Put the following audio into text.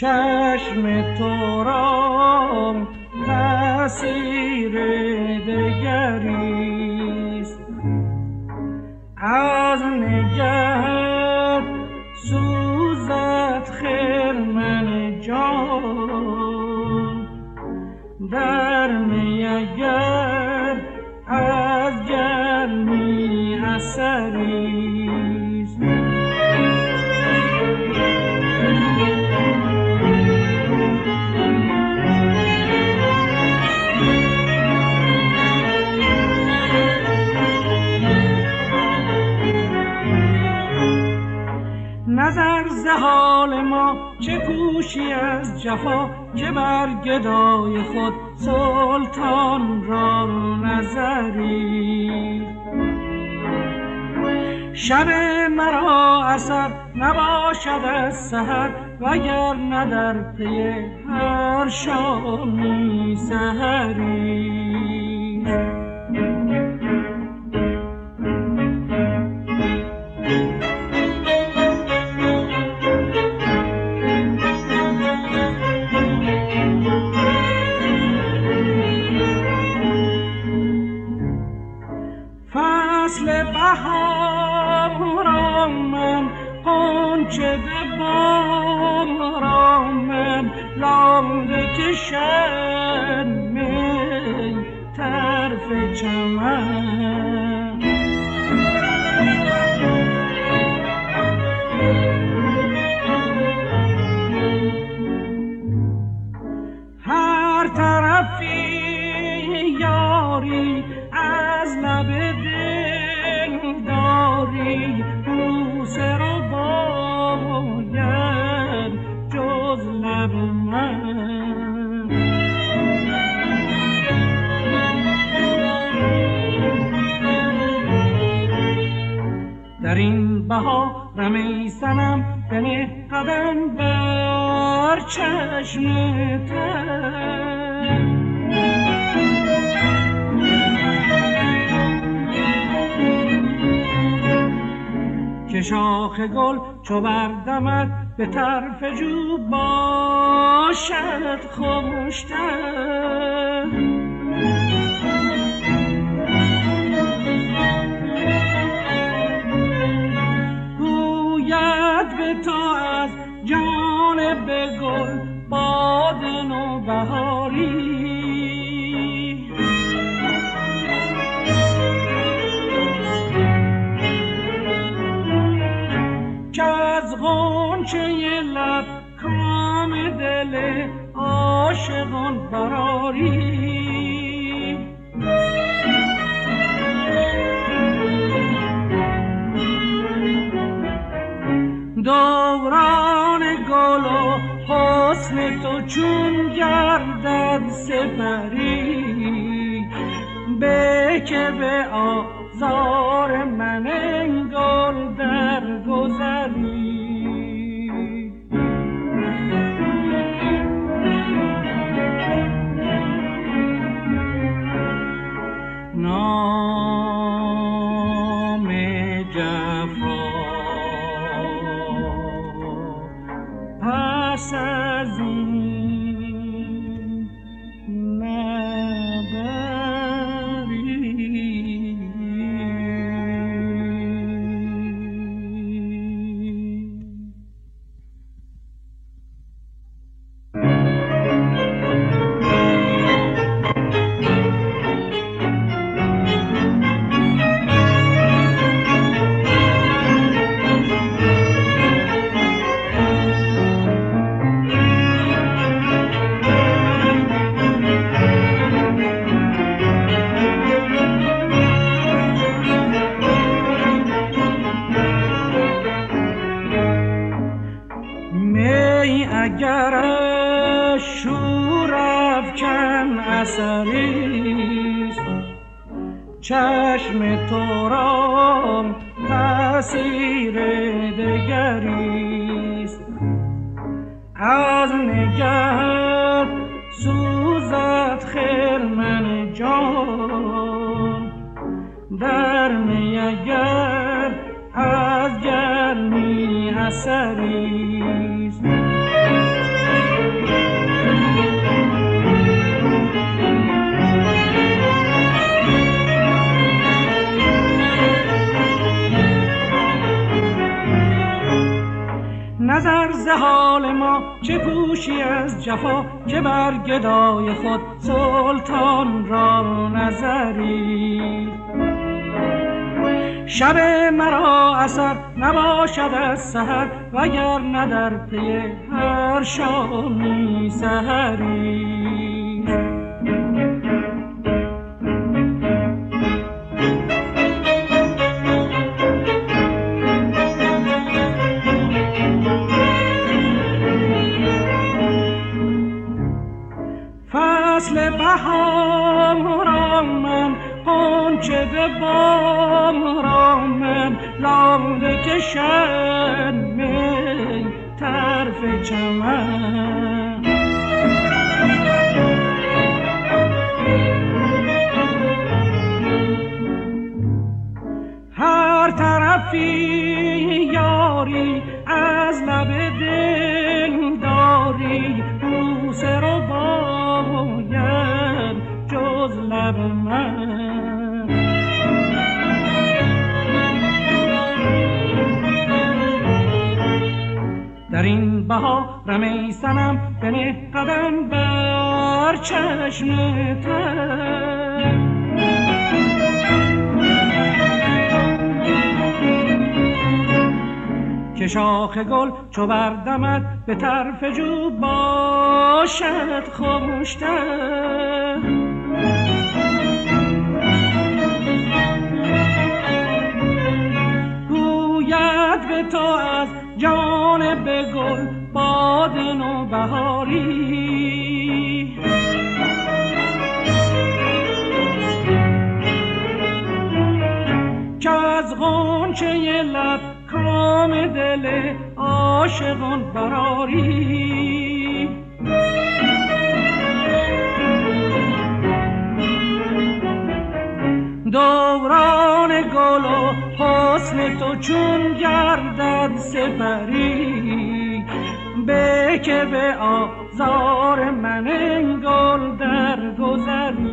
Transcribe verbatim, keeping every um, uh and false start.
چشم تو را تأثیر دگریست، از نگهت سوزد خرمن جان، در می اگر از گرمی اثریست. نظر ز حال ما چه کوشی از جفا، که بر گدای خود سلطان را نظری. شب مرا اثر نباشد از سحر، وگر نه در پی هر شامی سحری. فصل بهار آمد، غنچه به بار آمد، لاله کشد می طرف چمن. هر طرفی یاری از لب دل داری، بوسه رو باید جز لب من. در این بهارم ای صنم بنه قدم بر چشم تن. که شاخ گل چو بردمد به طرف جو باشد خوشتر. گوید به تو از جانب گل باد نوبهاری، که از غنچه لب کام دل عاشقان براری. دوران گل و حسن تو چون گردد سپری، به که به آزار من انگل در گذری. نام جفا پس از این نبری. اگر شور افکن اثریست، چشم تو را تأثیر دگریست. از نگهت سوزد خرمن جان، در می اگر از گرمی اثریست. کوشی از جفا که بر گدای خود سلطان را نظری. شب مرا اثر نباشد از سحر وگر نه در پی هر شامی سحری. فصل بهارم من غنچه به بارم من لاله کشن می طرف چمن. هر طرفی یاری از لب دل داری بوسه رو باید جز لب من. در این بهارم ای صنم بنه قدم بر چشم تر. که شاخ گل چو بردمد به طرف جو باشد خوشتر. گوید به تو از جانب گل باد نوبهاری. که از غنچه لب کام دل عاشقان براری. دوران گل و حسن تو چون گردد سپری به که به آزار من گل در گذری.